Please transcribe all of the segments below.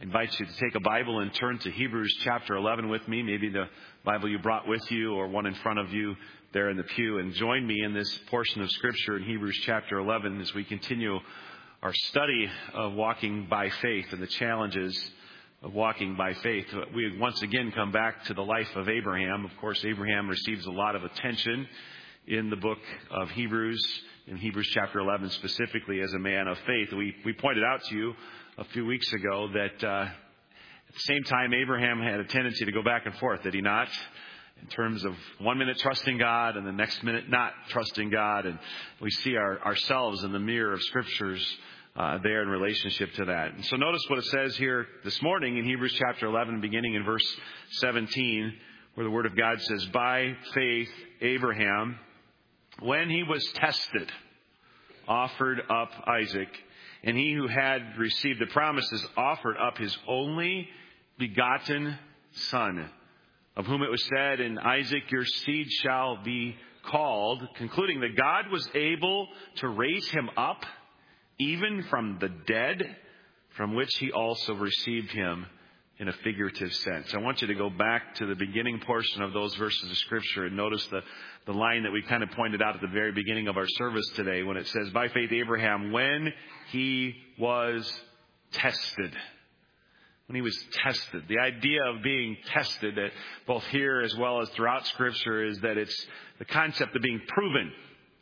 I invite you to take a Bible and turn to Hebrews chapter 11 with me, maybe the Bible you brought with you or one in front of you there in the pew, and join me in this portion of Scripture in Hebrews chapter 11 as we continue our study of walking by faith and the challenges of walking by faith. We once again come back to the life of Abraham. Of course, Abraham receives a lot of attention in the book of Hebrews, in Hebrews chapter 11 specifically as a man of faith. We pointed out to you a few weeks ago that at the same time Abraham had a tendency to go back and forth, did he not? In terms of 1 minute trusting God and the next minute not trusting God. And we see ourselves in the mirror of Scriptures there in relationship to that. And so notice what it says here this morning in Hebrews chapter 11, beginning in verse 17, where the Word of God says, "By faith Abraham, when he was tested, offered up Isaac. And he who had received the promises offered up his only begotten son, of whom it was said, 'In Isaac your seed shall be called,' concluding that God was able to raise him up even from the dead, from which he also received him in a figurative sense." I want you to go back to the beginning portion of those verses of Scripture and notice the line that we kind of pointed out at the very beginning of our service today when it says, "By faith Abraham, when he was tested." When he was tested. The idea of being tested, both here as well as throughout Scripture, is that it's the concept of being proven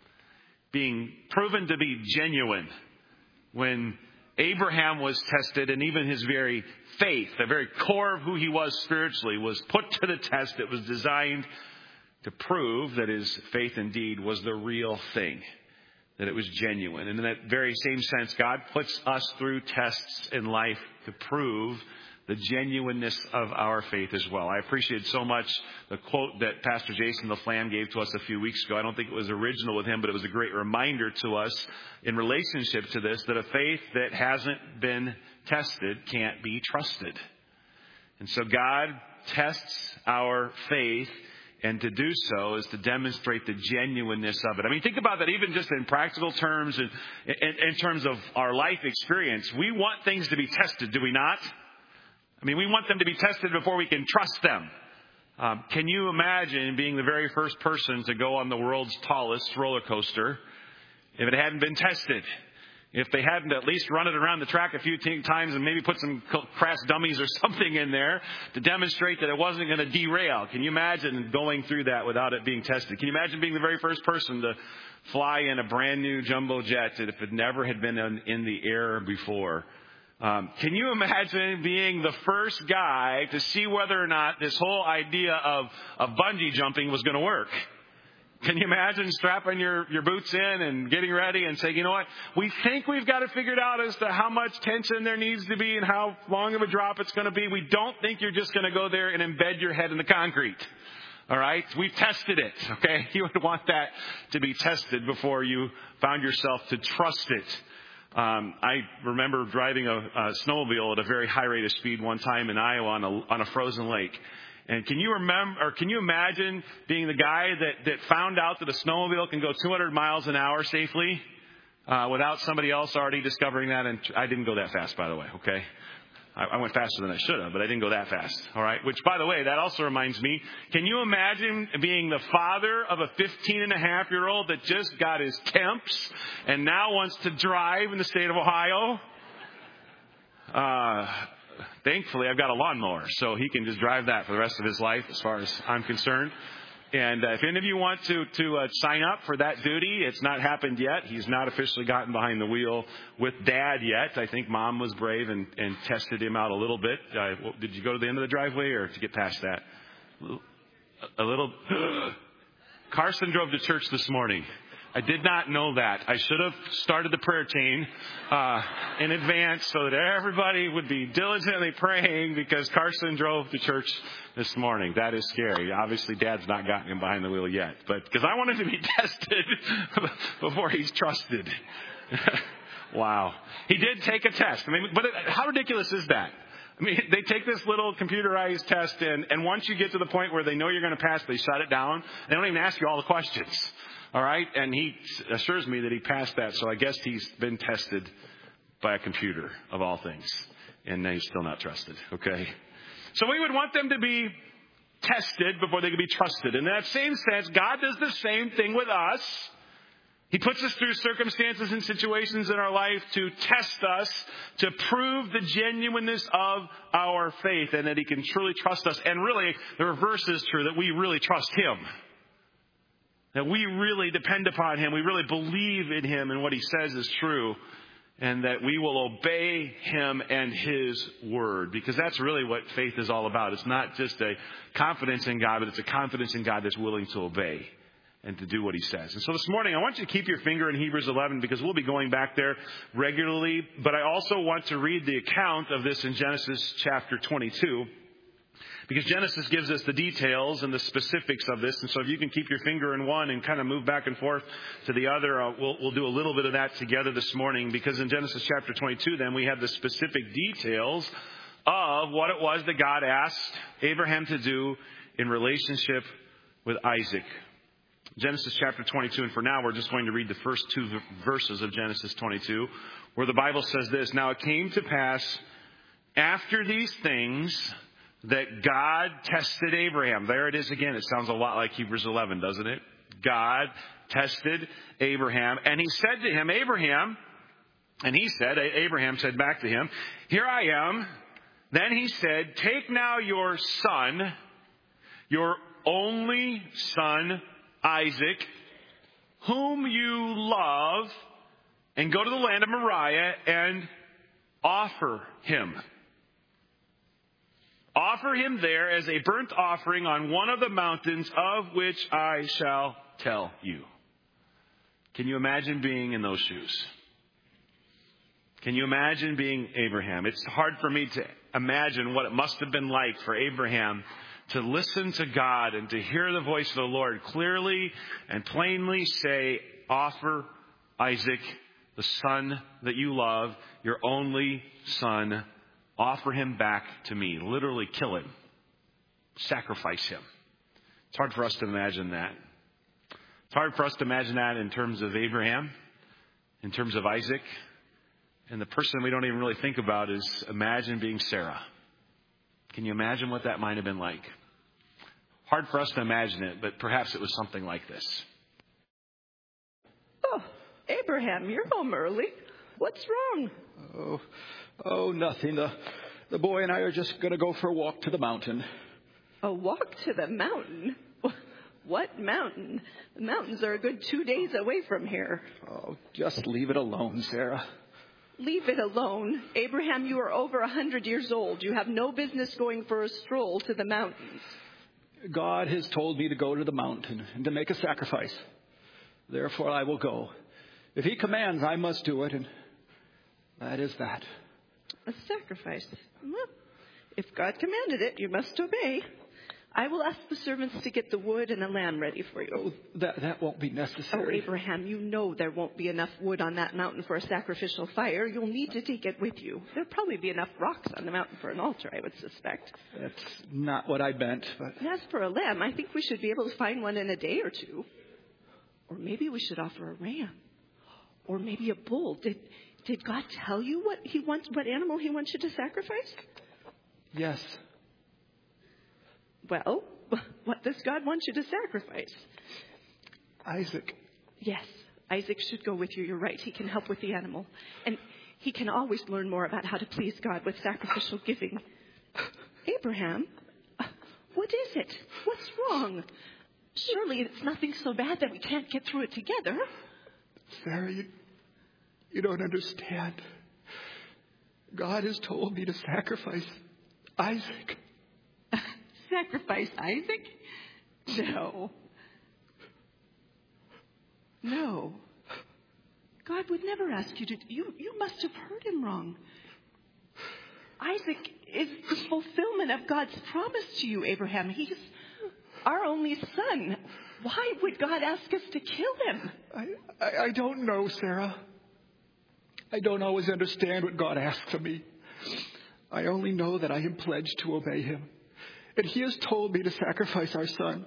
to be genuine. When Abraham was tested, and even his very faith, the very core of who he was spiritually, was put to the test, it was designed to prove that his faith indeed was the real thing, that it was genuine. And in that very same sense, God puts us through tests in life to prove the genuineness of our faith as well. I appreciate so much the quote that Pastor Jason LaFlamme gave to us a few weeks ago. I don't think it was original with him, but it was a great reminder to us in relationship to this, that a faith that hasn't been tested can't be trusted. And so God tests our faith, and to do so is to demonstrate the genuineness of it. I mean, think about that even just in practical terms and in terms of our life experience. We want things to be tested, do we not? I mean, we want them to be tested before we can trust them. Can you imagine being the very first person to go on the world's tallest roller coaster if it hadn't been tested? If they hadn't at least run it around the track a few times and maybe put some crash dummies or something in there to demonstrate that it wasn't going to derail. Can you imagine going through that without it being tested? Can you imagine being the very first person to fly in a brand new jumbo jet if it never had been in the air before? Can you imagine being the first guy to see whether or not this whole idea of bungee jumping was going to work? Can you imagine strapping your boots in and getting ready and saying, you know what, we think we've got it figured out as to how much tension there needs to be and how long of a drop it's going to be. We don't think you're just going to go there and embed your head in the concrete. All right? We've tested it. Okay? You would want that to be tested before you found yourself to trust it. I remember driving a snowmobile at a very high rate of speed one time in Iowa on a frozen lake. And can you imagine being the guy that found out that a snowmobile can go 200 miles an hour safely without somebody else already discovering that? And I didn't go that fast, by the way, okay? I went faster than I should have, but I didn't go that fast, all right? Which, by the way, that also reminds me, can you imagine being the father of a 15-and-a-half-year-old that just got his temps and now wants to drive in the state of Ohio? Thankfully, I've got a lawnmower, so he can just drive that for the rest of his life as far as I'm concerned. And if any of you want to sign up for that duty, it's not happened yet. He's not officially gotten behind the wheel with Dad yet. I think Mom was brave and tested him out a little bit. Did you go to the end of the driveway or did you get past that? A little. Carson drove to church this morning. I did not know that. I should have started the prayer chain in advance so that everybody would be diligently praying because Carson drove to church this morning. That is scary. Obviously, Dad's not gotten him behind the wheel yet, but because I want him to be tested before he's trusted. Wow. He did take a test. I mean, but how ridiculous is that? I mean, they take this little computerized test, and once you get to the point where they know you're going to pass, they shut it down. They don't even ask you all the questions. All right? And he assures me that he passed that, so I guess he's been tested by a computer, of all things. and now you've still not trusted, okay? So we would want them to be tested before they could be trusted. In that same sense, God does the same thing with us. He puts us through circumstances and situations in our life to test us, to prove the genuineness of our faith, and that He can truly trust us. And really, the reverse is true, that we really trust Him. That we really depend upon Him. We really believe in Him and what He says is true. And that we will obey Him and His word. Because that's really what faith is all about. It's not just a confidence in God, but it's a confidence in God that's willing to obey and to do what He says. And so this morning, I want you to keep your finger in Hebrews 11 because we'll be going back there regularly. But I also want to read the account of this in Genesis chapter 22. Because Genesis gives us the details and the specifics of this. And so if you can keep your finger in one and kind of move back and forth to the other, we'll do a little bit of that together this morning. Because in Genesis chapter 22, then, we have the specific details of what it was that God asked Abraham to do in relationship with Isaac. Genesis chapter 22, and for now we're just going to read the first two verses of Genesis 22, where the Bible says this: Now it came to pass after these things that God tested Abraham. There it is again. It sounds a lot like Hebrews 11, doesn't it? God tested Abraham, and He said to him, Abraham, and Abraham said back to him, Here I am. Then He said, Take now your son, your only son, Isaac, whom you love, and go to the land of Moriah and offer him. Offer him there as a burnt offering on one of the mountains of which I shall tell you. Can you imagine being in those shoes? Can you imagine being Abraham? It's hard for me to imagine what it must have been like for Abraham to listen to God and to hear the voice of the Lord clearly and plainly say, Offer Isaac, the son that you love, your only son. Offer him back to me. Literally kill him. Sacrifice him. It's hard for us to imagine that. It's hard for us to imagine that in terms of Abraham, in terms of Isaac. And the person we don't even really think about is imagine being Sarah. Can you imagine what that might have been like? Hard for us to imagine it, but perhaps it was something like this. Oh, Abraham, you're home early. What's wrong? Oh, nothing. The boy and I are just going to go for a walk to the mountain. A walk to the mountain? What mountain? The mountains are a good 2 days away from here. Oh, just leave it alone, Sarah. Leave it alone? Abraham, you are over 100 years old. You have no business going for a stroll to the mountains. God has told me to go to the mountain and to make a sacrifice. Therefore, I will go. If He commands, I must do it, and that is that. A sacrifice? Well, if God commanded it, you must obey. I will ask the servants to get the wood and a lamb ready for you. Oh, that won't be necessary. Oh, Abraham, you know there won't be enough wood on that mountain for a sacrificial fire. You'll need to take it with you. There'll probably be enough rocks on the mountain for an altar, I would suspect. That's not what I meant, but... As for a lamb, I think we should be able to find one in a day or two. Or maybe we should offer a ram. Or maybe a bull. Did God tell you what animal He wants you to sacrifice? Yes. Well, what does God want you to sacrifice? Isaac. Yes, Isaac should go with you. You're right. He can help with the animal. And he can always learn more about how to please God with sacrificial giving. Abraham, what is it? What's wrong? Surely it's nothing so bad that we can't get through it together. Sarah, you don't understand. God has told me to sacrifice Isaac. Sacrifice Isaac? No. God would never ask you to. You must have heard Him wrong. Isaac is the fulfillment of God's promise to you, Abraham. He's our only son. Why would God ask us to kill him? I don't know, Sarah. I don't always understand what God asks of me. I only know that I am pledged to obey Him. And He has told me to sacrifice our son.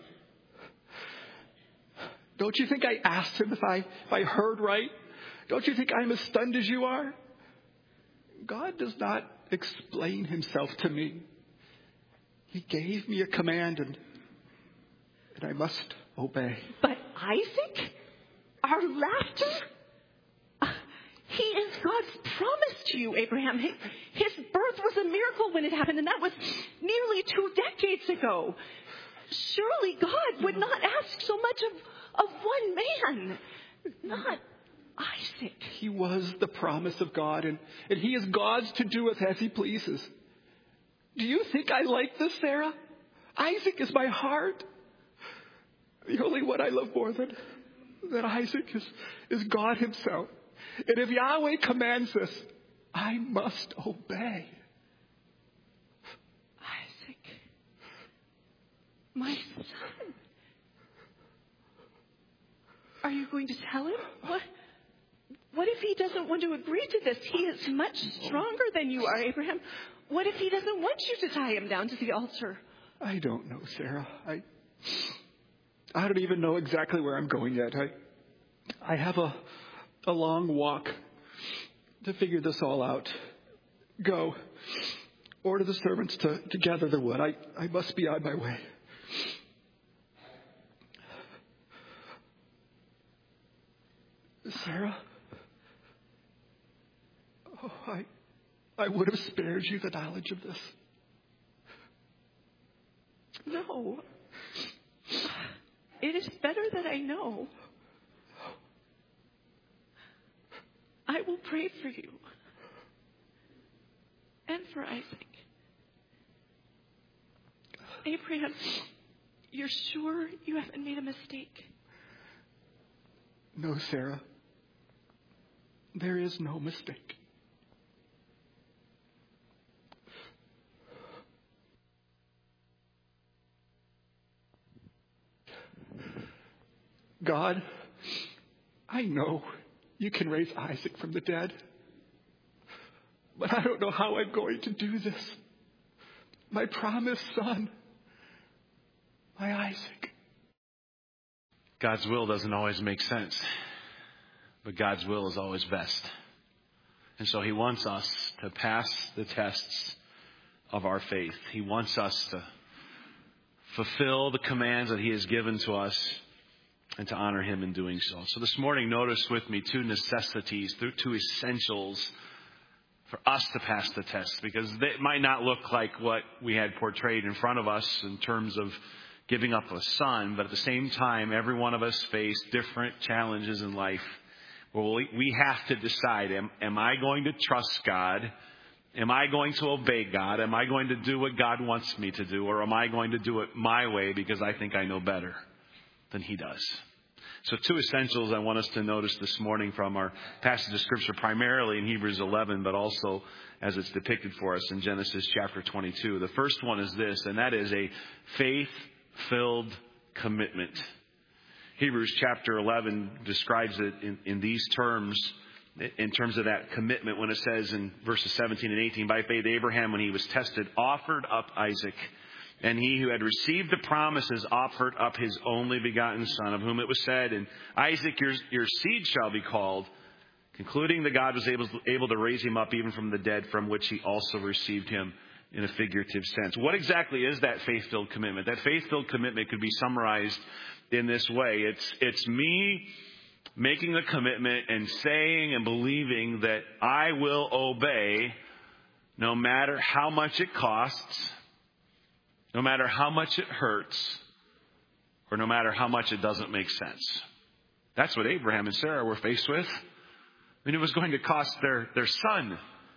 Don't you think I asked Him if I heard right? Don't you think I'm as stunned as you are? God does not explain himself to me. He gave me a command, and I must obey. But Isaac? Our laughter? He is God's promise to you, Abraham. His birth was a miracle when it happened, and that was nearly 2 decades ago. Surely God would not ask so much of one man, not Isaac. He was the promise of God, and he is God's to do with as he pleases. Do you think I like this, Sarah? Isaac is my heart. The only one I love more than Isaac is God himself. And if Yahweh commands this, I must obey. Isaac, my son. Are you going to tell him? What if he doesn't want to agree to this? He is much stronger than you are, Abraham. What if he doesn't want you to tie him down to the altar? I don't know, Sarah. I don't even know exactly where I'm going yet. I have a long walk to figure this all out. Go. Order the servants to gather the wood. I must be on my way. Sarah? Oh, I would have spared you the knowledge of this. No. It is better that I know. I will pray for you and for Isaac. Abraham, you're sure you haven't made a mistake? No, Sarah. There is no mistake. God, I know you can raise Isaac from the dead, but I don't know how I'm going to do this. My promised son, my Isaac. God's will doesn't always make sense, but God's will is always best. And so he wants us to pass the tests of our faith. He wants us to fulfill the commands that he has given to us and to honor him in doing so. So this morning, notice with me 2 necessities, 2 essentials for us to pass the test, because they might not look like what we had portrayed in front of us in terms of giving up a son, but at the same time, every one of us face different challenges in life. Well, we have to decide, am I going to trust God? Am I going to obey God? Am I going to do what God wants me to do? Or am I going to do it my way because I think I know better than he does? So 2 essentials I want us to notice this morning from our passage of Scripture, primarily in Hebrews 11, but also as it's depicted for us in Genesis chapter 22. The first one is this, and that is a faith-filled commitment. Hebrews chapter 11 describes it in these terms, in terms of that commitment, when it says in verses 17 and 18, by faith Abraham, when he was tested, offered up Isaac. And he who had received the promises offered up his only begotten son, of whom it was said, and Isaac, your seed shall be called, concluding that God was able to raise him up even from the dead, from which he also received him in a figurative sense. What exactly is that faith-filled commitment? That faith-filled commitment could be summarized in this way. It's me making a commitment and saying and believing that I will obey no matter how much it costs, no matter how much it hurts, or no matter how much it doesn't make sense. That's what Abraham and Sarah were faced with. I mean, it was going to cost their son.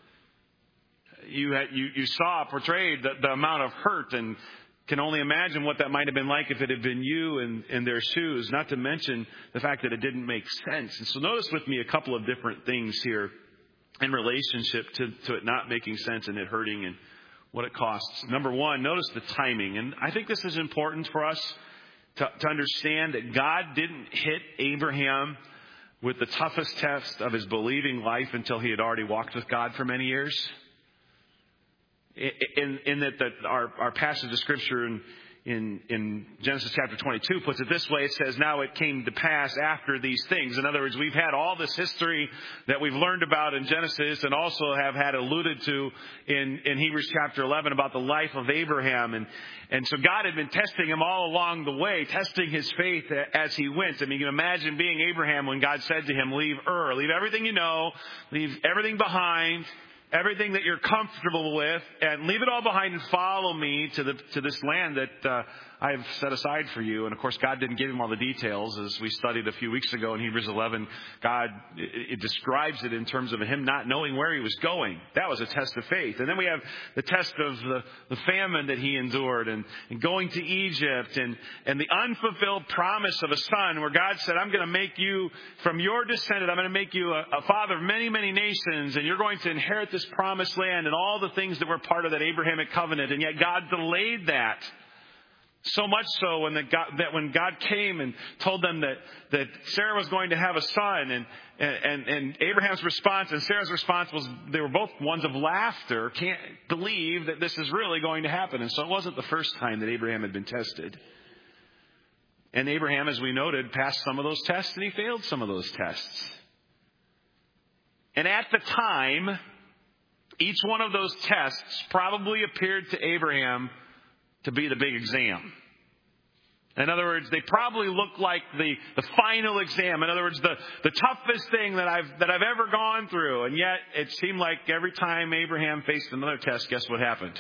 You saw portrayed the amount of hurt, and can only imagine what that might have been like if it had been you in their shoes, not to mention the fact that it didn't make sense. And so notice with me a couple of different things here in relationship to it not making sense and it hurting and what it costs. Number one, notice the timing. And I think this is important for us to understand that God didn't hit Abraham with the toughest test of his believing life until he had already walked with God for many years. In that our passage of Scripture in Genesis chapter 22 puts it this way. It says, now it came to pass after these things. In other words, we've had all this history that we've learned about in Genesis and also have had alluded to in Hebrews chapter 11 about the life of Abraham. And so God had been testing him all along the way, testing his faith as he went. I mean, you can imagine being Abraham when God said to him, leave Ur, leave everything you know, leave everything behind, everything that you're comfortable with, and leave it all behind and follow me to this land that I have set aside for you. And of course, God didn't give him all the details. As we studied a few weeks ago in Hebrews 11, God, it describes it in terms of him not knowing where he was going. That was a test of faith. And then we have the test of the famine that he endured and going to Egypt and the unfulfilled promise of a son where God said, I'm going to make you from your descendant, I'm going to make you a father of many, many nations, and you're going to inherit this promised land and all the things that were part of that Abrahamic covenant. And yet God delayed that. So much so when God came and told them that Sarah was going to have a son, and Abraham's response and Sarah's response was, they were both ones of laughter. Can't believe that this is really going to happen. And so it wasn't the first time that Abraham had been tested. And Abraham, as we noted, passed some of those tests and he failed some of those tests. And at the time, each one of those tests probably appeared to Abraham to be the big exam. In other words, they probably look like the final exam. In other words, the toughest thing that I've ever gone through. And yet it seemed like every time Abraham faced another test, guess what happened?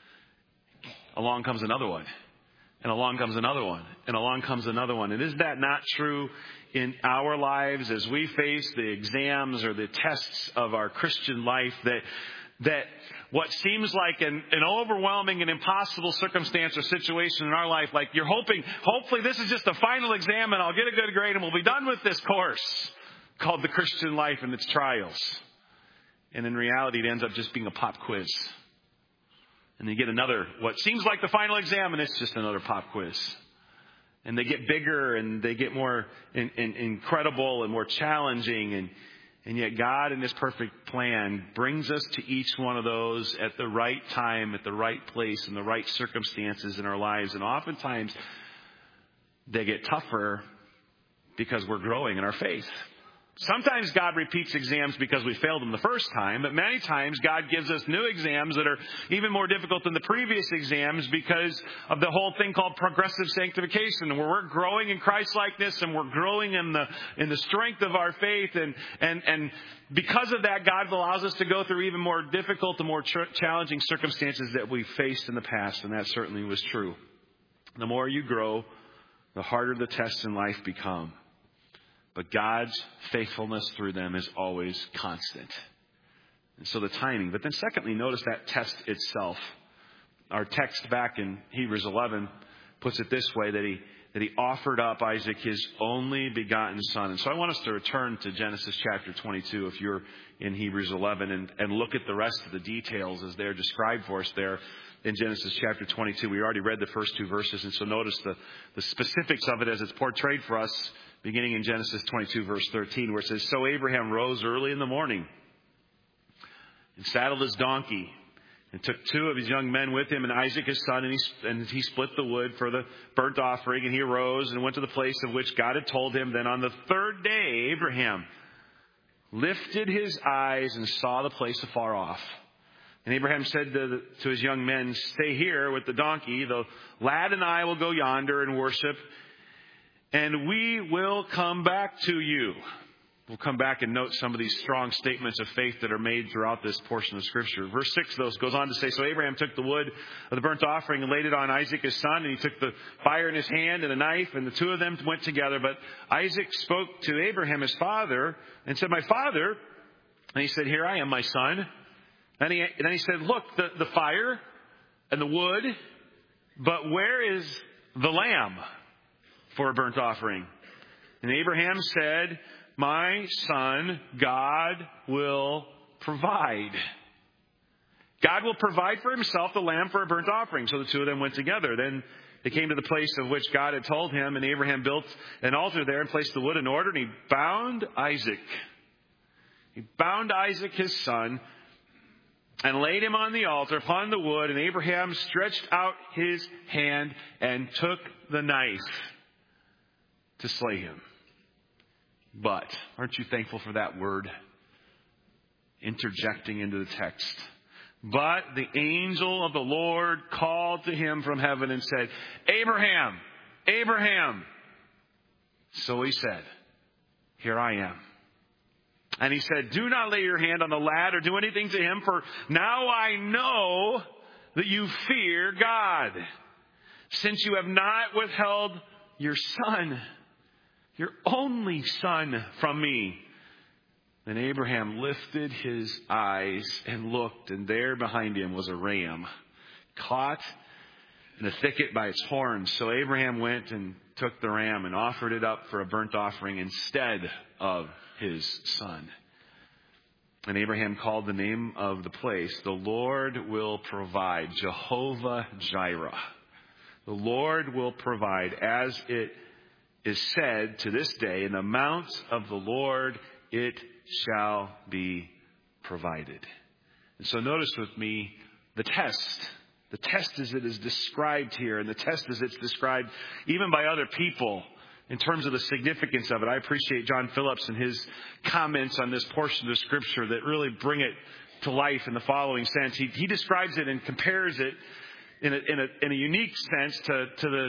Along comes another one. And along comes another one. And along comes another one. And is that not true in our lives as we face the exams or the tests of our Christian life, that what seems like an overwhelming and impossible circumstance or situation in our life, like you're hopefully this is just the final exam and I'll get a good grade and we'll be done with this course called the Christian life and its trials. And in reality, it ends up just being a pop quiz. And you get another, what seems like the final exam, and it's just another pop quiz. And they get bigger and they get more incredible and more challenging. And yet God in His perfect plan brings us to each one of those at the right time, at the right place, in the right circumstances in our lives. And oftentimes they get tougher because we're growing in our faith. Sometimes God repeats exams because we failed them the first time, but many times God gives us new exams that are even more difficult than the previous exams because of the whole thing called progressive sanctification, where we're growing in Christ-likeness and we're growing in the strength of our faith. And because of that, God allows us to go through even more difficult and more challenging circumstances that we faced in the past, and that certainly was true. The more you grow, the harder the tests in life become. But God's faithfulness through them is always constant. And so the timing. But then secondly, notice that test itself. Our text back in Hebrews 11 puts it this way, that he offered up Isaac, his only begotten son. And so I want us to return to Genesis chapter 22 if you're in Hebrews 11 and look at the rest of the details as they're described for us there in Genesis chapter 22. We already read the first two verses, and so notice the specifics of it as it's portrayed for us, beginning in Genesis 22, verse 13, where it says, So Abraham rose early in the morning and saddled his donkey and took two of his young men with him and Isaac his son, and he split the wood for the burnt offering, and he arose and went to the place of which God had told him. Then on the third day, Abraham lifted his eyes and saw the place afar off. And Abraham said to his young men, Stay here with the donkey. The lad and I will go yonder and worship, and we will come back to you. We'll come back and note some of these strong statements of faith that are made throughout this portion of Scripture. Verse 6, though, goes on to say, So Abraham took the wood of the burnt offering and laid it on Isaac his son, and he took the fire in his hand and a knife, and the two of them went together. But Isaac spoke to Abraham his father and said, My father. And he said, Here I am, my son. And then he said, Look, the fire and the wood, but where is the lamb for a burnt offering? And Abraham said, My son, God will provide. God will provide for himself the lamb for a burnt offering. So the two of them went together. Then they came to the place of which God had told him, and Abraham built an altar there and placed the wood in order, and he bound Isaac. He bound Isaac his son and laid him on the altar upon the wood. And Abraham stretched out his hand and took the knife to slay him. But, aren't you thankful for that word? Interjecting into the text. But the angel of the Lord called to him from heaven and said, Abraham, Abraham. So he said, here I am. And he said, do not lay your hand on the lad or do anything to him, for now I know that you fear God, since you have not withheld your son, your only son, from me. Then Abraham lifted his eyes and looked, and there behind him was a ram, caught in a thicket by its horns. So Abraham went and took the ram and offered it up for a burnt offering instead of his son. And Abraham called the name of the place, the Lord will provide, Jehovah Jireh. The Lord will provide, as it is said to this day, in the mount of the Lord it shall be provided. And so notice with me the test. The test as it is described here, and the test as it's described even by other people in terms of the significance of it. I appreciate John Phillips and his comments on this portion of the Scripture that really bring it to life in the following sense. He describes it and compares it in a unique sense to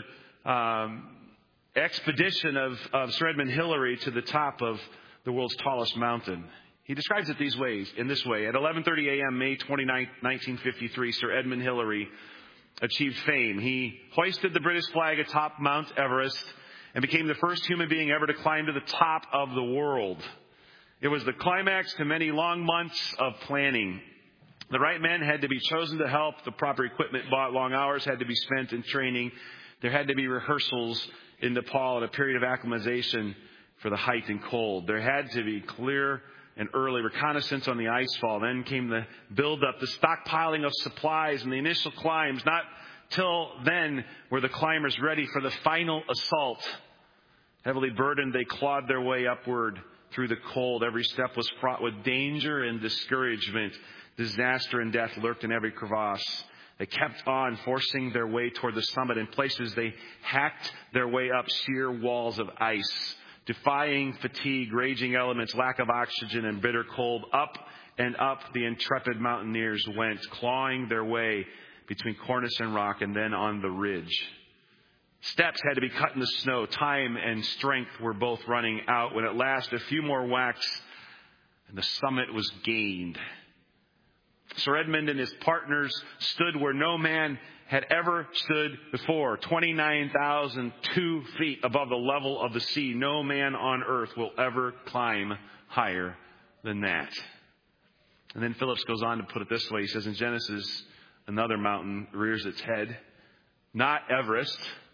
the expedition of Sir Edmund Hillary to the top of the world's tallest mountain. He describes it in this way. At 11:30 a.m., May 29, 1953, Sir Edmund Hillary achieved fame. He hoisted the British flag atop Mount Everest and became the first human being ever to climb to the top of the world. It was the climax to many long months of planning. The right men had to be chosen to help. The proper equipment bought. Long hours had to be spent in training. There had to be rehearsals in Nepal and a period of acclimatization for the height and cold. There had to be clear and early reconnaissance on the icefall. Then came the build-up, the stockpiling of supplies and the initial climbs. Not till then were the climbers ready for the final assault. Heavily burdened, they clawed their way upward through the cold. Every step was fraught with danger and discouragement. Disaster and death lurked in every crevasse. They kept on forcing their way toward the summit. In places, they hacked their way up sheer walls of ice, defying fatigue, raging elements, lack of oxygen, and bitter cold. Up and up the intrepid mountaineers went, clawing their way between cornice and rock and then on the ridge. Steps had to be cut in the snow. Time and strength were both running out when at last a few more whacks and the summit was gained. Sir Edmund and his partners stood where no man had ever stood before, 29,002 feet above the level of the sea. No man on earth will ever climb higher than that. And then Phillips goes on to put it this way. He says in Genesis, another mountain rears its head. Not Everest,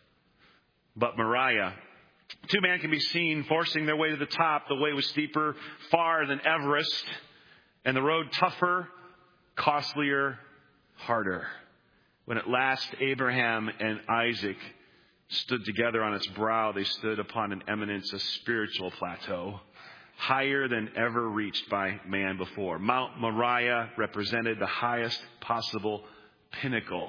but Moriah. Two men can be seen forcing their way to the top. The way was steeper far than Everest, and the road tougher, costlier, harder. When at last Abraham and Isaac stood together on its brow, they stood upon an eminence, a spiritual plateau, higher than ever reached by man before. Mount Moriah represented the highest possible pinnacle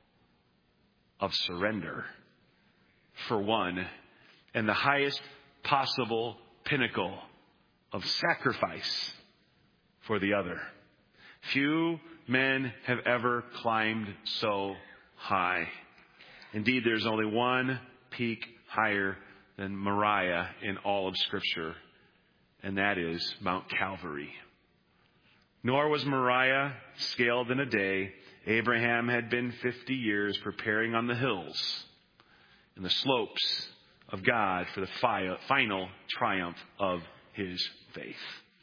of surrender for one, and the highest possible pinnacle of sacrifice for the other. Few men have ever climbed so high. Indeed, there's only one peak higher than Moriah in all of Scripture, and that is Mount Calvary. Nor was Moriah scaled in a day. Abraham had been 50 years preparing on the hills and the slopes of God for the final triumph of his faith.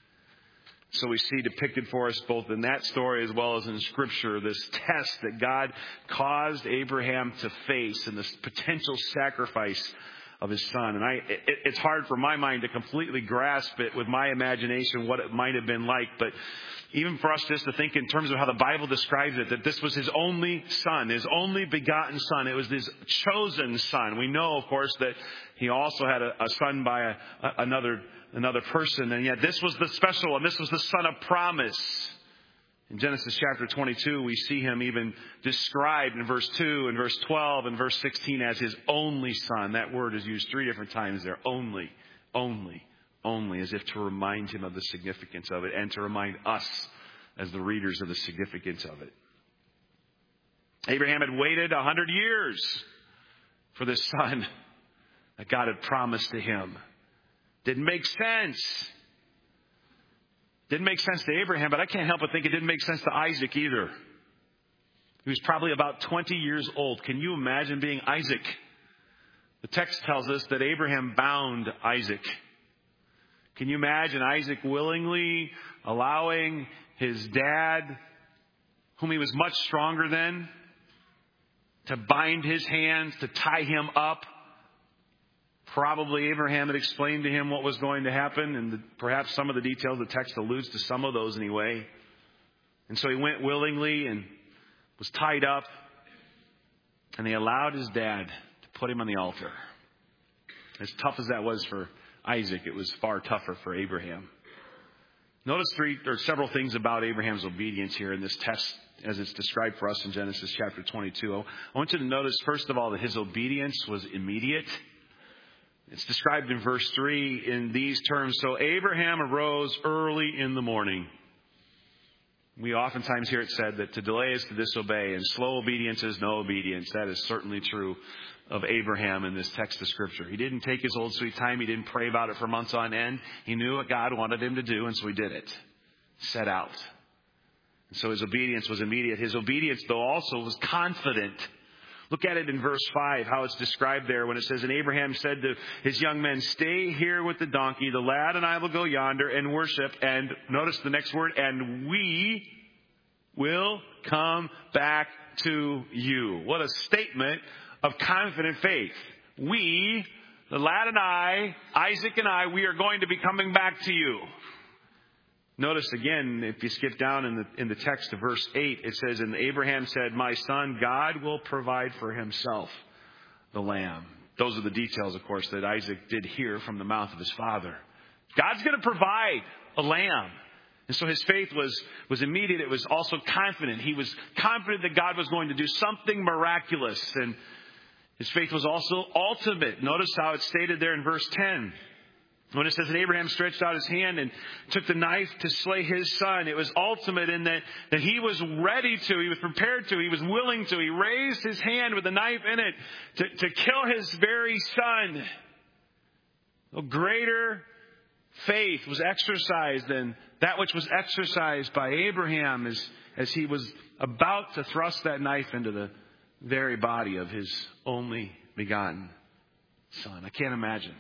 So we see depicted for us both in that story as well as in Scripture this test that God caused Abraham to face and this potential sacrifice of his son. And it's hard for my mind to completely grasp it with my imagination what it might have been like. But even for us just to think in terms of how the Bible describes it, that this was his only son, his only begotten son. It was his chosen son. We know, of course, that he also had a son by another person. And yet this was the special one. This was the son of promise. In Genesis chapter 22, we see him even described in verse 2 and verse 12 and verse 16 as his only son. That word is used 3 different times there. Only, as if to remind him of the significance of it and to remind us as the readers of the significance of it. Abraham had waited 100 years for this son that God had promised to him. Didn't make sense. Didn't make sense to Abraham, but I can't help but think it didn't make sense to Isaac either. He was probably about 20 years old. Can you imagine being Isaac? The text tells us that Abraham bound Isaac. Can you imagine Isaac willingly allowing his dad, whom he was much stronger than, to bind his hands, to tie him up? Probably Abraham had explained to him what was going to happen, and perhaps some of the details the text alludes to some of those anyway. And so he went willingly and was tied up, and they allowed his dad to put him on the altar. As tough as that was for Isaac, it was far tougher for Abraham. Notice several things about Abraham's obedience here in this text as it's described for us in Genesis chapter 22. I want you to notice, first of all, that his obedience was immediate. It's described in verse 3 in these terms. So Abraham arose early in the morning. We oftentimes hear it said that to delay is to disobey, and slow obedience is no obedience. That is certainly true of Abraham in this text of Scripture. He didn't take his old sweet time. He didn't pray about it for months on end. He knew what God wanted him to do, and so he did it. Set out. And so his obedience was immediate. His obedience, though, also was confident. Look at it in verse 5, how it's described there when it says, and Abraham said to his young men, stay here with the donkey. The lad and I will go yonder and worship. And notice the next word, and we will come back to you. What a statement of confident faith. We, the lad and I, Isaac and I, we are going to be coming back to you. Notice again, if you skip down in the text of verse 8, it says, and Abraham said, my son, God will provide for himself the lamb. Those are the details, of course, that Isaac did hear from the mouth of his father. God's going to provide a lamb. And so his faith was immediate. It was also confident. He was confident that God was going to do something miraculous. And his faith was also ultimate. Notice how it's stated there in verse 10. When it says that Abraham stretched out his hand and took the knife to slay his son, it was ultimate in that he was ready to, he was prepared to, he was willing to. He raised his hand with the knife in it to kill his very son. No greater faith was exercised than that which was exercised by Abraham as he was about to thrust that knife into the very body of his only begotten son. I can't imagine.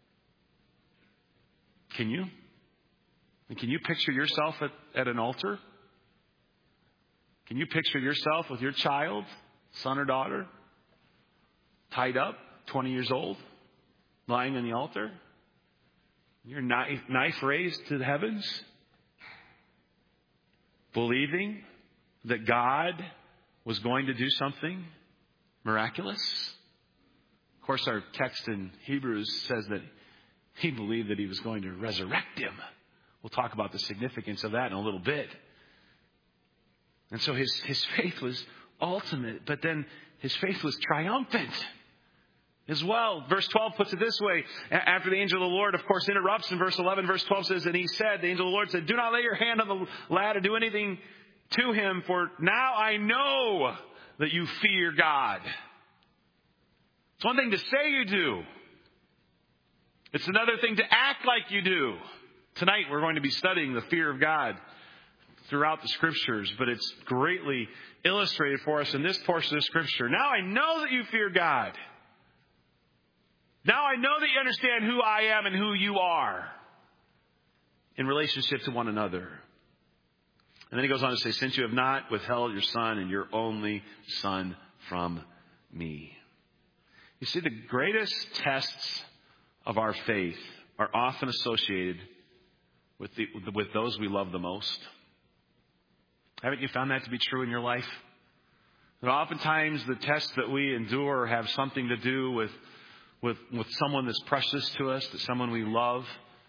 Can you? And can you picture yourself at an altar? Can you picture yourself with your child, son or daughter, tied up, 20 years old, lying on the altar? Your knife raised to the heavens? Believing that God was going to do something miraculous? Of course, our text in Hebrews says that he believed that he was going to resurrect him. We'll talk about the significance of that in a little bit. And so his faith was ultimate, but then his faith was triumphant as well. Verse 12 puts it this way. After the angel of the Lord, of course, interrupts in verse 11, verse 12 says, and he said, the angel of the Lord said, do not lay your hand on the lad or do anything to him, for now I know that you fear God. It's one thing to say you do. It's another thing to act like you do. Tonight we're going to be studying the fear of God throughout the Scriptures, but it's greatly illustrated for us in this portion of Scripture. Now I know that you fear God. Now I know that you understand who I am and who you are in relationship to one another. And then he goes on to say, since you have not withheld your son and your only son from me. You see, the greatest tests of our faith are often associated with those we love the most. Haven't you found that to be true in your life? That oftentimes the tests that we endure have something to do with someone that's precious to us, that someone we love.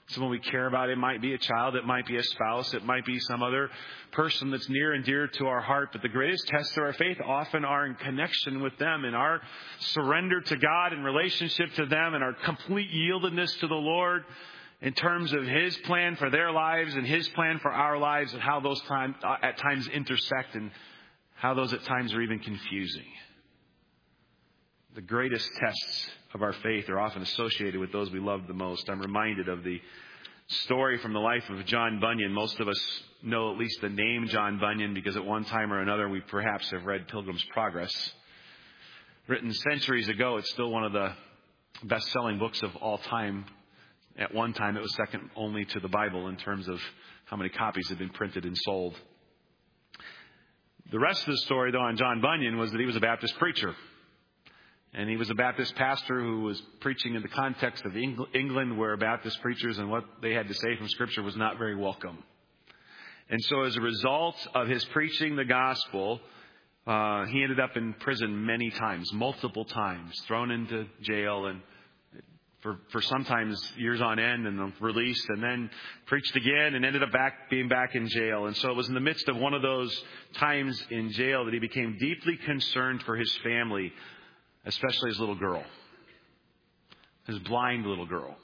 someone we care about. It might be a child. It might be a spouse. It might be some other person that's near and dear to our heart. But the greatest tests of our faith often are in connection with them, in our surrender to God, in relationship to them, and our complete yieldedness to the Lord in terms of His plan for their lives and His plan for our lives, and how those at times intersect and how those at times are even confusing. The greatest tests of our faith are often associated with those we love the most. I'm reminded of the story from the life of John Bunyan. Most of us know at least the name John Bunyan because at one time or another we perhaps have read Pilgrim's Progress. Written centuries ago, it's still one of the best-selling books of all time. At one time, it was second only to the Bible in terms of how many copies had been printed and sold. The rest of the story, though, on John Bunyan was that he was a Baptist preacher. And he was a Baptist pastor who was preaching in the context of England, where Baptist preachers and what they had to say from Scripture was not very welcome. And so as a result of his preaching the gospel, he ended up in prison many times, multiple times, thrown into jail and for sometimes years on end, and released, and then preached again and ended up being back in jail. And so it was in the midst of one of those times in jail that he became deeply concerned for his family, especially his little girl, his blind little girl.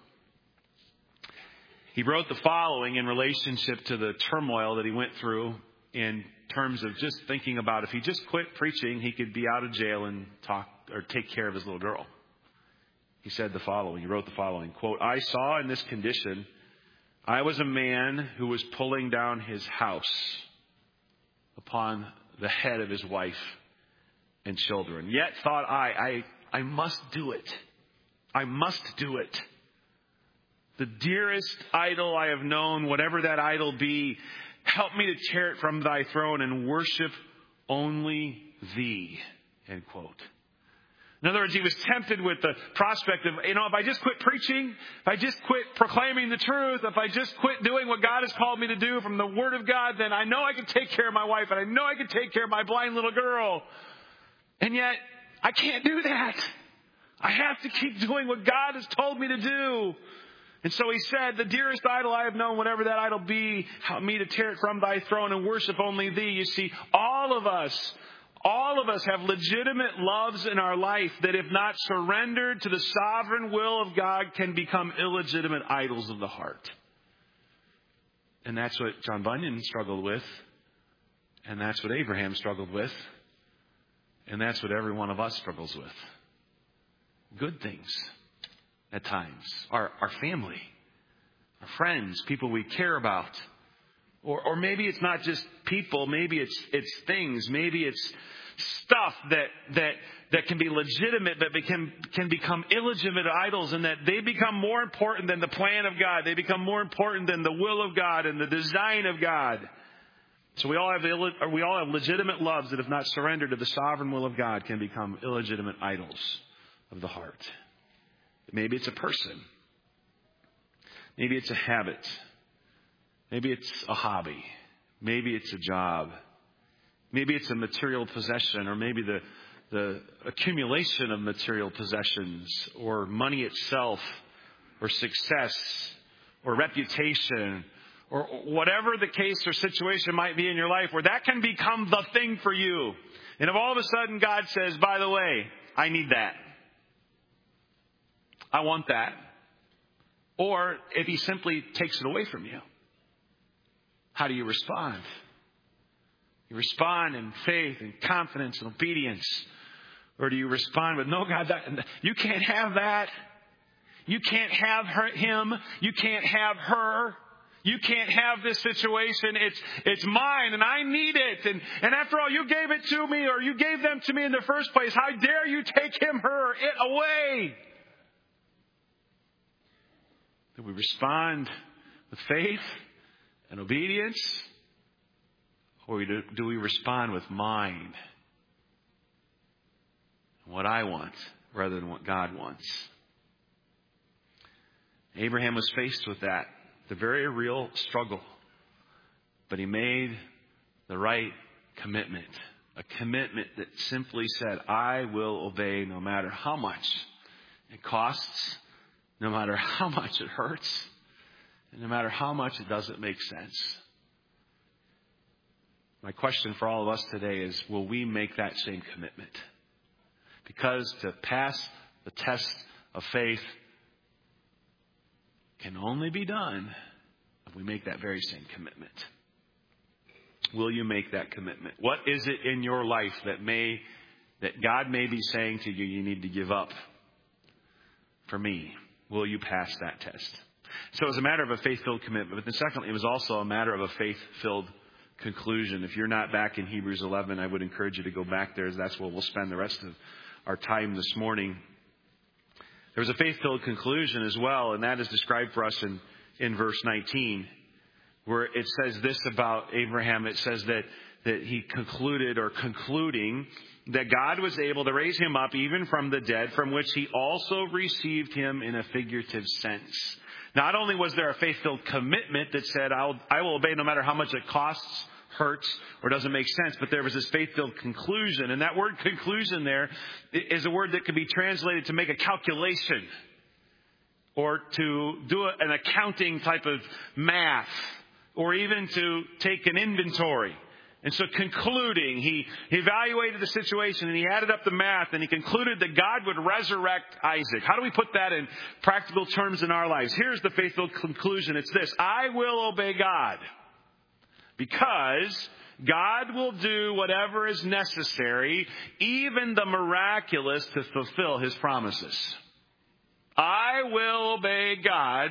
He wrote the following in relationship to the turmoil that he went through in terms of just thinking about if he just quit preaching, he could be out of jail and take care of his little girl. He said the following, he wrote the following, quote, "I saw in this condition, I was a man who was pulling down his house upon the head of his wife and children. Yet thought I must do it. I must do it. The dearest idol I have known, whatever that idol be, help me to tear it from thy throne and worship only thee." End quote. In other words, he was tempted with the prospect of, if I just quit preaching, if I just quit proclaiming the truth, if I just quit doing what God has called me to do from the Word of God, then I know I can take care of my wife and I know I can take care of my blind little girl. And yet, I can't do that. I have to keep doing what God has told me to do. And so he said, "The dearest idol I have known, whatever that idol be, help me to tear it from thy throne and worship only thee." You see, all of us have legitimate loves in our life that, if not surrendered to the sovereign will of God, can become illegitimate idols of the heart. And that's what John Bunyan struggled with. And that's what Abraham struggled with. And that's what every one of us struggles with. Good things at times. Our family, our friends, people we care about. Or maybe it's not just people, maybe it's things, maybe it's stuff that can be legitimate but can become illegitimate idols, and that they become more important than the plan of God. They become more important than the will of God and the design of God. So we all have legitimate loves that, if not surrendered to the sovereign will of God, can become illegitimate idols of the heart. Maybe it's a person. Maybe it's a habit. Maybe it's a hobby. Maybe it's a job. Maybe it's a material possession, or maybe the accumulation of material possessions, or money itself, or success, or reputation, or whatever the case or situation might be in your life, where that can become the thing for you. And if all of a sudden God says, "By the way, I need that. I want that." Or if He simply takes it away from you, how do you respond? You respond in faith and confidence and obedience. Or do you respond with, "No, God, you can't have that. You can't have him. You can't have her. You can't have this situation. It's mine and I need it. And after all, you gave it to me, or you gave them to me in the first place. How dare you take him, her, it away?" Do we respond with faith and obedience? Or do we respond with mine? What I want rather than what God wants? Abraham was faced with that. The very real struggle. But he made the right commitment. A commitment that simply said, "I will obey no matter how much it costs, no matter how much it hurts, And no matter how much it doesn't make sense. My question for all of us today is, will we make that same commitment? Because to pass the test of faith can only be done if we make that very same commitment. Will you make that commitment? What is it in your life that God may be saying to you, you need to give up for me? Will you pass that test? So it was a matter of a faith-filled commitment. But then secondly, it was also a matter of a faith-filled conclusion. If you're not back in Hebrews 11, I would encourage you to go back there, as that's where we'll spend the rest of our time this morning. There was a faith-filled conclusion as well, and that is described for us in verse 19, where it says this about Abraham. It says that he concluding that God was able to raise him up even from the dead, from which he also received him in a figurative sense. Not only was there a faith-filled commitment that said, I will obey no matter how much it costs, hurts, or doesn't make sense, but there was this faith-filled conclusion. And that word conclusion there is a word that could be translated to make a calculation or to do an accounting type of math or even to take an inventory. And so concluding, he evaluated the situation and he added up the math and he concluded that God would resurrect Isaac. How do we put that in practical terms in our lives? Here's the faithful conclusion. It's this: I will obey God because God will do whatever is necessary, even the miraculous, to fulfill his promises. I will obey God.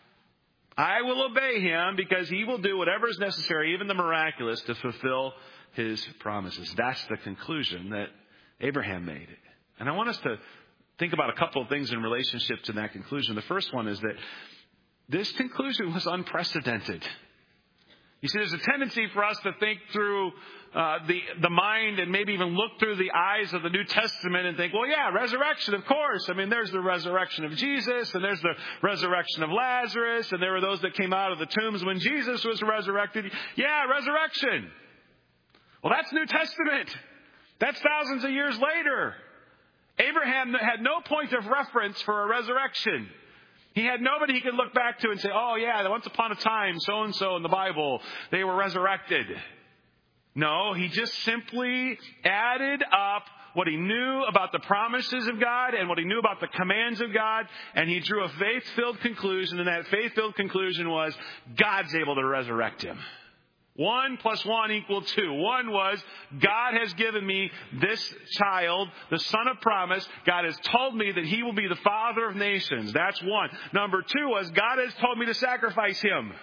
I will obey him because he will do whatever is necessary, even the miraculous, to fulfill his promises. That's the conclusion that Abraham made. And I want us to think about a couple of things in relationship to that conclusion. The first one is that this conclusion was unprecedented. You see, there's a tendency for us to think through the mind and maybe even look through the eyes of the New Testament and think, well, yeah, resurrection, of course. I mean, there's the resurrection of Jesus and there's the resurrection of Lazarus. And there were those that came out of the tombs when Jesus was resurrected. Yeah, resurrection. Well, that's New Testament. That's thousands of years later. Abraham had no point of reference for a resurrection. He had nobody he could look back to and say, oh, yeah, once upon a time, so-and-so in the Bible, they were resurrected. No, he just simply added up what he knew about the promises of God and what he knew about the commands of God, and he drew a faith-filled conclusion, and that faith-filled conclusion was God's able to resurrect him. 1 + 1 = 2. One was, God has given me this child, the son of promise. God has told me that he will be the father of nations. That's one. Number 2 was, God has told me to sacrifice him.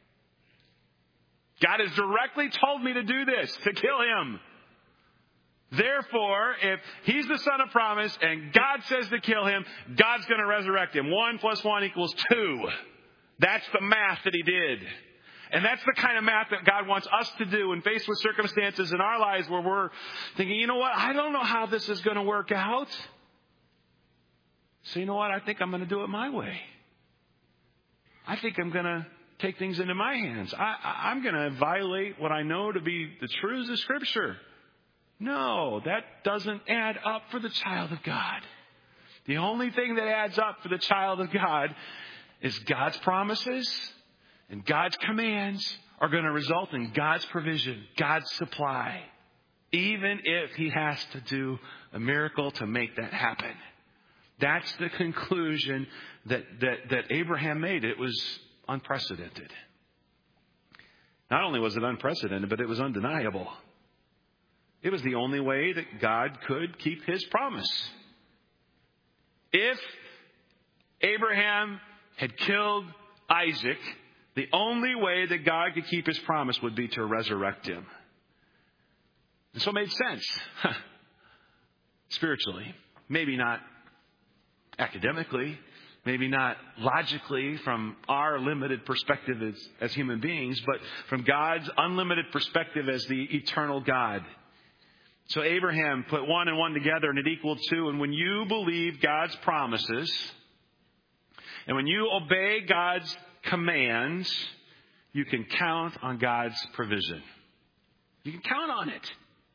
God has directly told me to do this, to kill him. Therefore, if he's the son of promise and God says to kill him, God's going to resurrect him. 1 + 1 = 2. That's the math that he did. And that's the kind of math that God wants us to do when faced with circumstances in our lives where we're thinking, you know what, I don't know how this is going to work out. So you know what, I think I'm going to do it my way. I think I'm going to take things into my hands. I'm going to violate what I know to be the truths of Scripture. No, that doesn't add up for the child of God. The only thing that adds up for the child of God is God's promises. And God's commands are going to result in God's provision, God's supply, even if he has to do a miracle to make that happen. That's the conclusion that Abraham made. It was unprecedented. Not only was it unprecedented, but it was undeniable. It was the only way that God could keep his promise. If Abraham had killed Isaac, the only way that God could keep his promise would be to resurrect him. And so it made sense. Spiritually. Maybe not academically. Maybe not logically from our limited perspective as human beings. But from God's unlimited perspective as the eternal God. So Abraham put 1 and 1 together and it equaled 2. And when you believe God's promises, and when you obey God's commands, you can count on God's provision. You can count on it.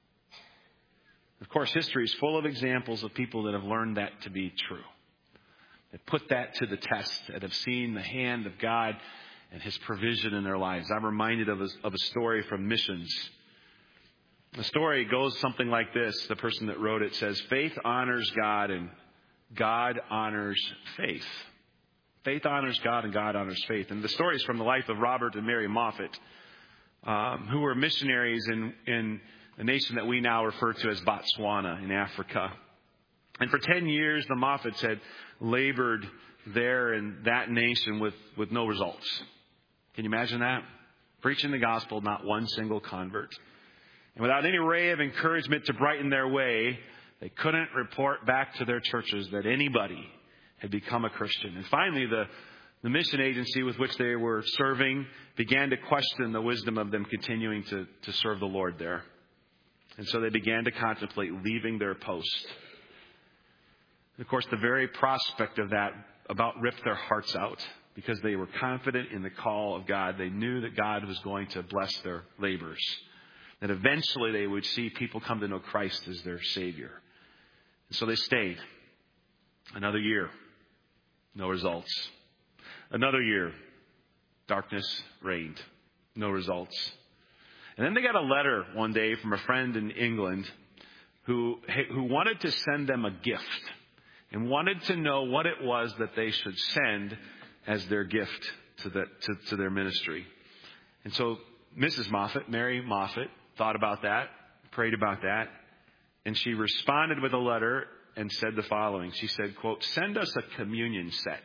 Of course, history is full of examples of people that have learned that to be true. That put that to the test, that have seen the hand of God and His provision in their lives. I'm reminded of a story from missions. The story goes something like this. The person that wrote it says, faith honors God and God honors faith. Faith honors God and God honors faith. And the story is from the life of Robert and Mary Moffat, who were missionaries in a nation that we now refer to as Botswana in Africa. And for 10 years, the Moffats had labored there in that nation with no results. Can you imagine that? Preaching the gospel, not one single convert. And without any ray of encouragement to brighten their way, they couldn't report back to their churches that anybody had become a Christian. And finally, the mission agency with which they were serving began to question the wisdom of them continuing to serve the Lord there. And so they began to contemplate leaving their post. And of course, the very prospect of that about ripped their hearts out because they were confident in the call of God. They knew that God was going to bless their labors, that eventually they would see people come to know Christ as their Savior. And so they stayed. Another year, no results. Another year, darkness reigned, no results. And then they got a letter one day from a friend in England who wanted to send them a gift and wanted to know what it was that they should send as their gift to their ministry. And so Mrs. Moffat, Mary Moffat, thought about that, prayed about that, and she responded with a letter and said the following. She said, quote, "Send us a communion set.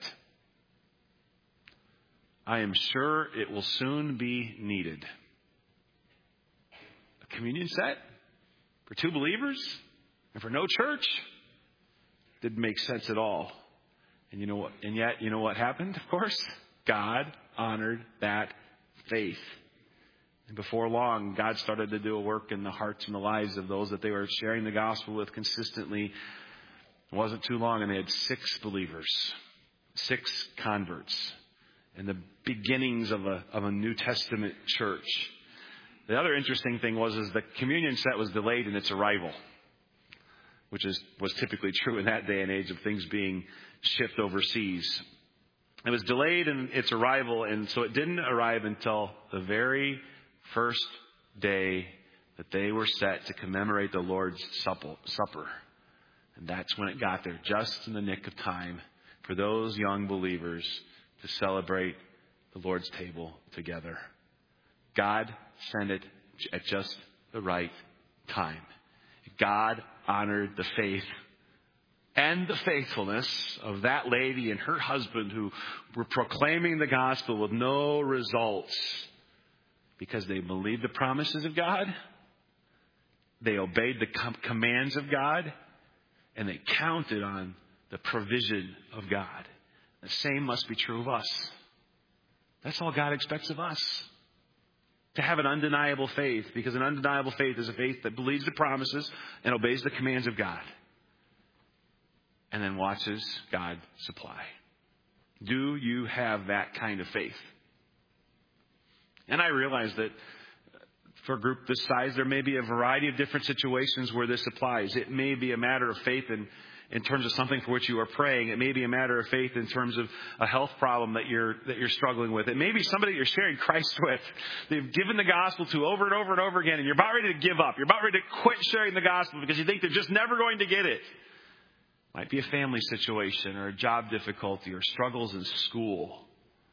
I am sure it will soon be needed." A communion set for two believers and for no church? Didn't make sense at all. And you know what? And yet, you know what happened, of course? God honored that faith. And before long, God started to do a work in the hearts and the lives of those that they were sharing the gospel with consistently. It wasn't too long, and they had 6 believers, 6 converts, and the beginnings of a New Testament church. The other interesting thing was the communion set was delayed in its arrival, which was typically true in that day and age of things being shipped overseas. It was delayed in its arrival, and so it didn't arrive until the very first day that they were set to commemorate the Lord's Supper. And that's when it got there, just in the nick of time for those young believers to celebrate the Lord's table together. God sent it at just the right time. God honored the faith and the faithfulness of that lady and her husband who were proclaiming the gospel with no results because they believed the promises of God, they obeyed the commands of God, and they counted on the provision of God. The same must be true of us. That's all God expects of us. To have an undeniable faith, because an undeniable faith is a faith that believes the promises and obeys the commands of God. And then watches God supply. Do you have that kind of faith? And I realize that for a group this size, there may be a variety of different situations where this applies. It may be a matter of faith in terms of something for which you are praying. It may be a matter of faith in terms of a health problem that you're struggling with. It may be somebody that you're sharing Christ with. They've given the gospel to over and over and over again, and you're about ready to give up. You're about ready to quit sharing the gospel because you think they're just never going to get it. Might be a family situation or a job difficulty or struggles in school.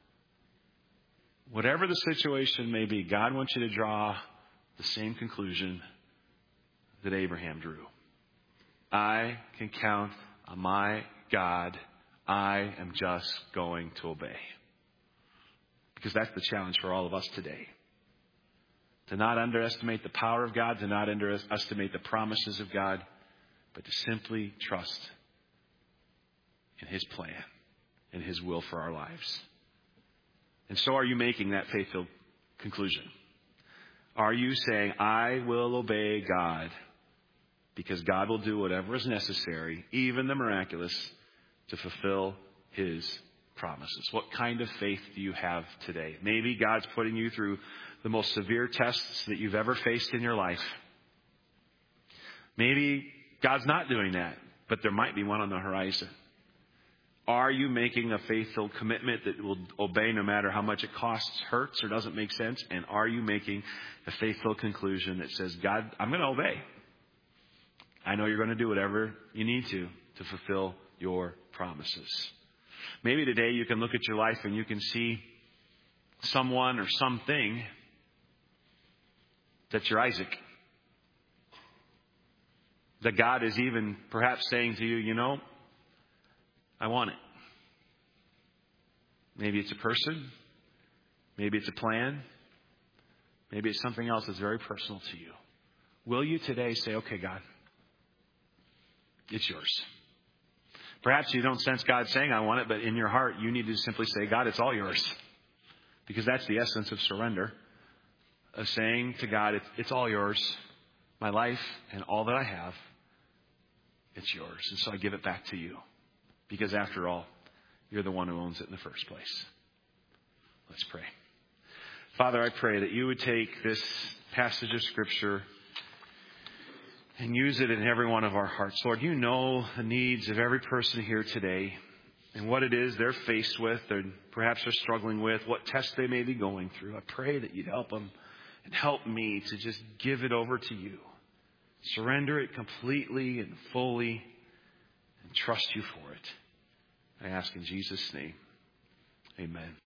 Whatever the situation may be, God wants you to draw the same conclusion that Abraham drew. I can count on my God. I am just going to obey. Because that's the challenge for all of us today. To not underestimate the power of God, to not underestimate the promises of God, but to simply trust in His plan and His will for our lives. And so are you making that faith-filled conclusion? Are you saying, I will obey God because God will do whatever is necessary, even the miraculous, to fulfill His promises? What kind of faith do you have today? Maybe God's putting you through the most severe tests that you've ever faced in your life. Maybe God's not doing that, but there might be one on the horizon. Are you making a faithful commitment that will obey no matter how much it costs, hurts, or doesn't make sense? And are you making a faithful conclusion that says, God, I'm going to obey. I know you're going to do whatever you need to fulfill your promises. Maybe today you can look at your life and you can see someone or something that's your Isaac. That God is even perhaps saying to you, you know, I want it. Maybe it's a person. Maybe it's a plan. Maybe it's something else that's very personal to you. Will you today say, okay, God, it's yours? Perhaps you don't sense God saying, I want it, but in your heart, you need to simply say, God, it's all yours. Because that's the essence of surrender. Of saying to God, it's all yours. My life and all that I have, it's yours. And so I give it back to you. Because after all, you're the one who owns it in the first place. Let's pray. Father, I pray that you would take this passage of Scripture and use it in every one of our hearts. Lord, you know the needs of every person here today and what it is they're faced with or perhaps they're struggling with, what tests they may be going through. I pray that you'd help them and help me to just give it over to you. Surrender it completely and fully and trust you for it. I ask in Jesus' name. Amen.